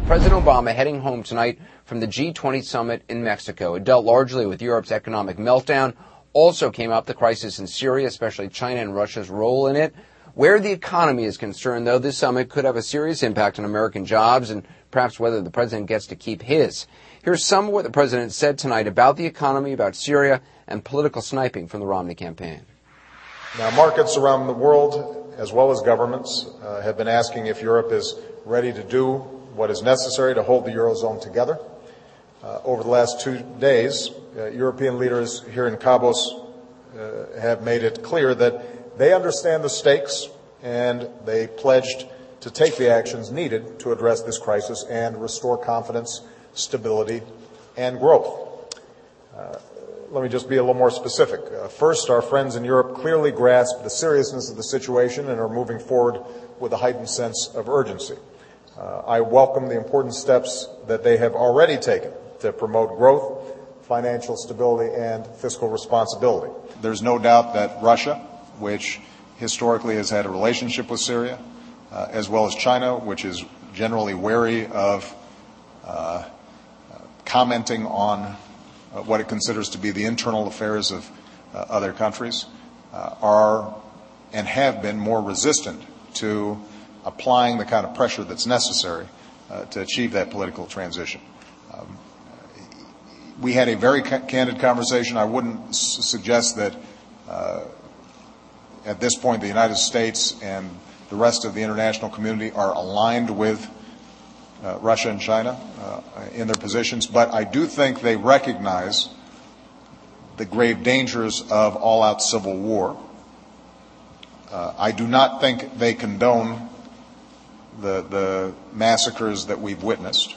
President Obama heading home tonight from the G20 summit in Mexico. It dealt largely with Europe's economic meltdown. Also came up the crisis in Syria, especially China and Russia's role in it. Where the economy is concerned, though, this summit could have a serious impact on American jobs and perhaps whether the president gets to keep his. Here's some of what the president said tonight about the economy, about Syria, and political sniping from the Romney campaign. Now, markets around the world, as well as governments, have been asking if Europe is ready to do what is necessary to hold the Eurozone together. Over the last 2 days, European leaders here in Cabos have made it clear that they understand the stakes and they pledged to take the actions needed to address this crisis and restore confidence, stability, and growth. Let me just be a little more specific. First, our friends in Europe clearly grasp the seriousness of the situation and are moving forward with a heightened sense of urgency. I welcome the important steps that they have already taken to promote growth, financial stability, and fiscal responsibility. There's no doubt that Russia, which historically has had a relationship with Syria, as well as China, which is generally wary of commenting on what it considers to be the internal affairs of other countries, are and have been more resistant to applying the kind of pressure that's necessary to achieve that political transition. We had a very candid conversation. I wouldn't suggest that at this point the United States and the rest of the international community are aligned with Russia and China in their positions, but I do think they recognize the grave dangers of all-out civil war. I do not think they condone the massacres that we've witnessed.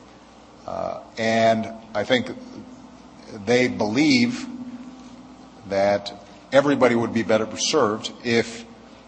And I think they believe that everybody would be better served if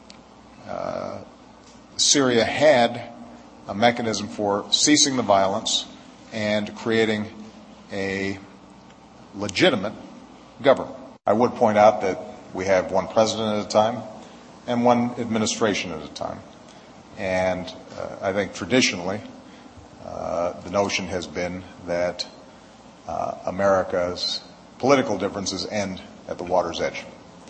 Syria had a mechanism for ceasing the violence and creating a legitimate government. I would point out that we have one president at a time and one administration at a time. And I think traditionally the notion has been that America's political differences end at the water's edge.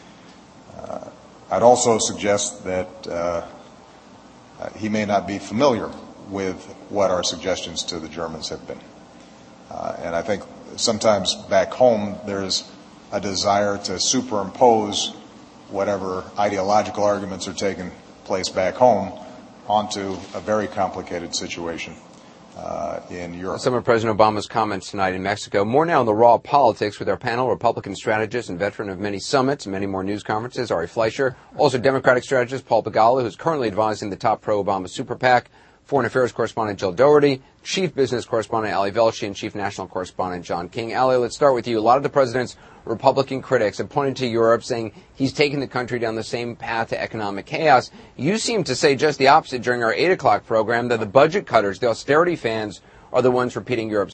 I'd also suggest that he may not be familiar with what our suggestions to the Germans have been. And I think sometimes back home there's a desire to superimpose whatever ideological arguments are taking place back home onto a very complicated situation in Europe. Some of President Obama's comments tonight in Mexico. More now on the raw politics with our panel, Republican strategist and veteran of many summits and many more news conferences, Ari Fleischer. Also Democratic strategist Paul Begala, who's currently advising the top pro-Obama super PAC. Foreign Affairs correspondent Jill Dougherty, Chief Business Correspondent Ali Velshi, and Chief National Correspondent John King. Ali, let's start with you. A lot of the president's Republican critics have pointed to Europe, saying he's taking the country down the same path to economic chaos. You seem to say just the opposite during our 8 o'clock program, that the budget cutters, the austerity fans, are the ones repeating Europe's